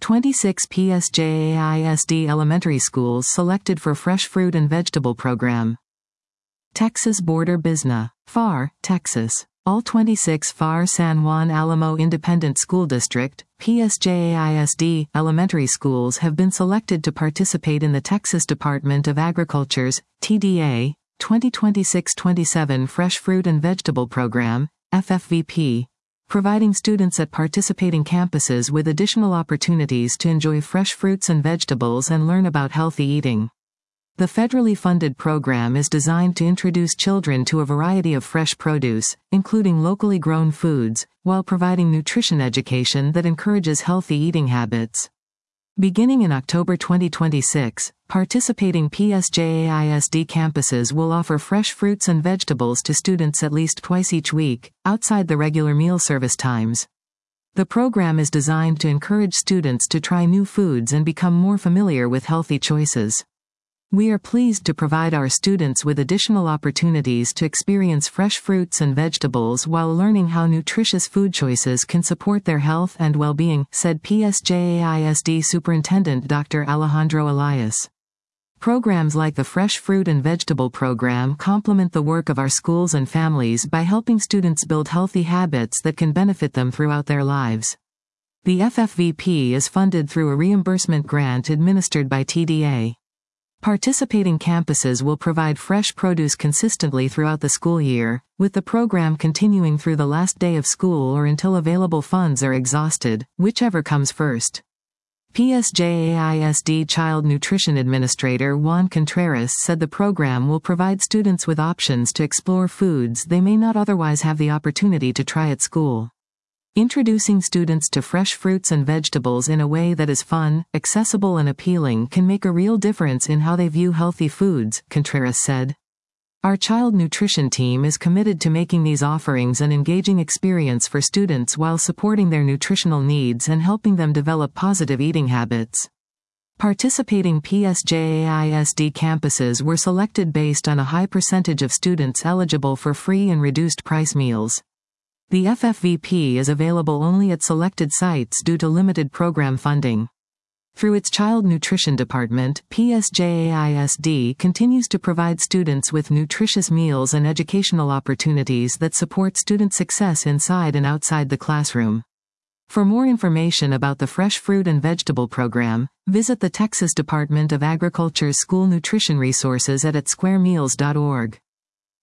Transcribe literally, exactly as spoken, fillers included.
twenty-six P S J A I S D elementary schools selected for Fresh Fruit and Vegetable Program. Texas Border Business. F A R, Texas. All twenty-six F A R San Juan Alamo Independent School District, P S J A I S D, elementary schools have been selected to participate in the Texas Department of Agriculture's, T D A, twenty twenty-six twenty-seven Fresh Fruit and Vegetable Program, F F V P, providing students at participating campuses with additional opportunities to enjoy fresh fruits and vegetables and learn about healthy eating. The federally funded program is designed to introduce children to a variety of fresh produce, including locally grown foods, while providing nutrition education that encourages healthy eating habits. Beginning in October twenty twenty-six, participating P S J A I S D campuses will offer fresh fruits and vegetables to students at least twice each week, outside the regular meal service times. The program is designed to encourage students to try new foods and become more familiar with healthy choices. We are pleased to provide our students with additional opportunities to experience fresh fruits and vegetables while learning how nutritious food choices can support their health and well-being, said P S J A I S D Superintendent Doctor Alejandro Elias. Programs like the Fresh Fruit and Vegetable Program complement the work of our schools and families by helping students build healthy habits that can benefit them throughout their lives. The F F V P is funded through a reimbursement grant administered by T D A. Participating campuses will provide fresh produce consistently throughout the school year, with the program continuing through the last day of school or until available funds are exhausted, whichever comes first. P S J A I S D Child Nutrition Administrator Juan Contreras said the program will provide students with options to explore foods they may not otherwise have the opportunity to try at school. Introducing students to fresh fruits and vegetables in a way that is fun, accessible and appealing can make a real difference in how they view healthy foods, Contreras said. Our child nutrition team is committed to making these offerings an engaging experience for students while supporting their nutritional needs and helping them develop positive eating habits. Participating P S J A I S D campuses were selected based on a high percentage of students eligible for free and reduced price meals. The F F V P is available only at selected sites due to limited program funding. Through its Child Nutrition Department, P S J A I S D continues to provide students with nutritious meals and educational opportunities that support student success inside and outside the classroom. For more information about the Fresh Fruit and Vegetable Program, visit the Texas Department of Agriculture's School Nutrition Resources at at square meals dot org.